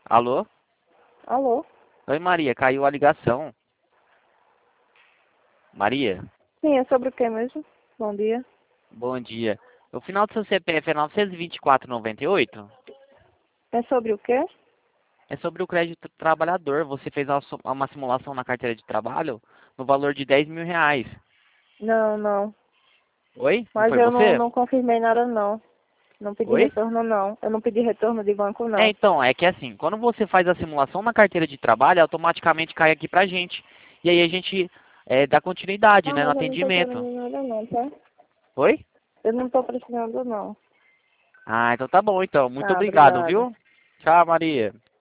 Alô? Alô? Oi, Maria, caiu a ligação. Maria, Sim, é sobre o que mesmo? Bom dia. bom dia. O final do seu CPF é 924,98? É sobre o quê? É sobre o crédito trabalhador. Você fez uma simulação na carteira de trabalho no valor de R$ 10.000. Não, não. Oi? Não Mas foi eu não, você? não confirmei nada, não. Não pedi Oi? retorno, não. Eu não pedi retorno de banco, É, não. então, é que assim, quando você faz a simulação na carteira de trabalho, automaticamente cai aqui pra gente. E aí a gente dá continuidade, Ah, né, no mas eu não tô atendimento. querendo nada, não, tá? Oi? Eu não tô precisando, não. Ah, então tá bom, então. Muito Tá, obrigado, obrigada. viu? Tchau, Maria.